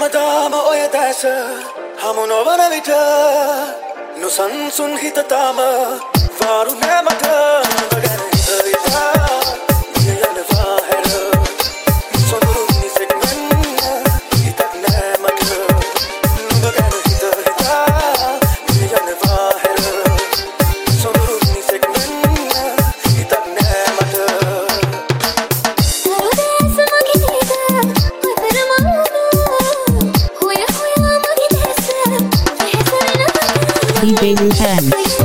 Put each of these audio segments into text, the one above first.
හැමදාම ඔය දැස හමු නොවන විට නොසන්සුන් හිත තාම වාරු නෑ මට නුඹ ගැන හිතා මිය යනවා හැර සොඳුරු නිසෙක් මෙන්න හිතක් නෑ මට නුඹ ගැන හිතා මිය යනවා හැර සොඳුරු නිසෙක් මෙන්න හිතක් නෑ මට DJ Ruhan.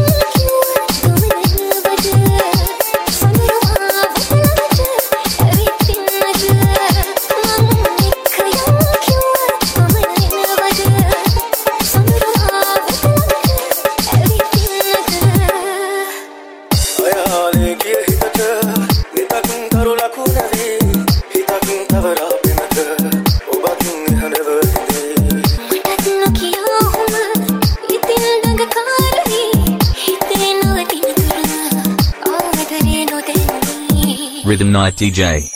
Rhythm Night DJ.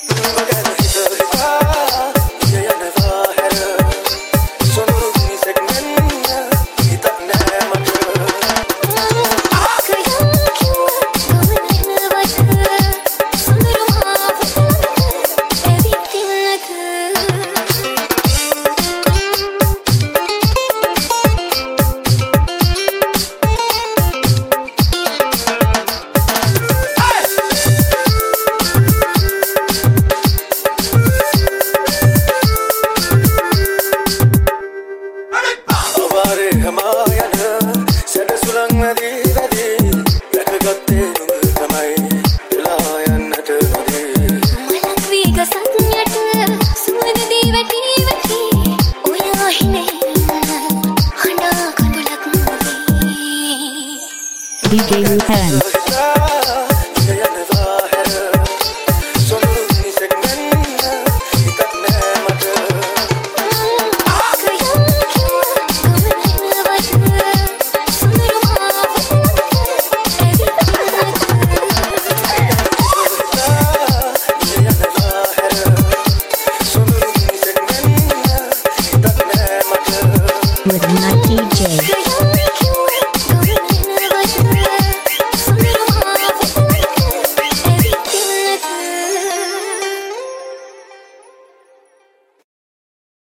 DJ Ruhan. Rhythm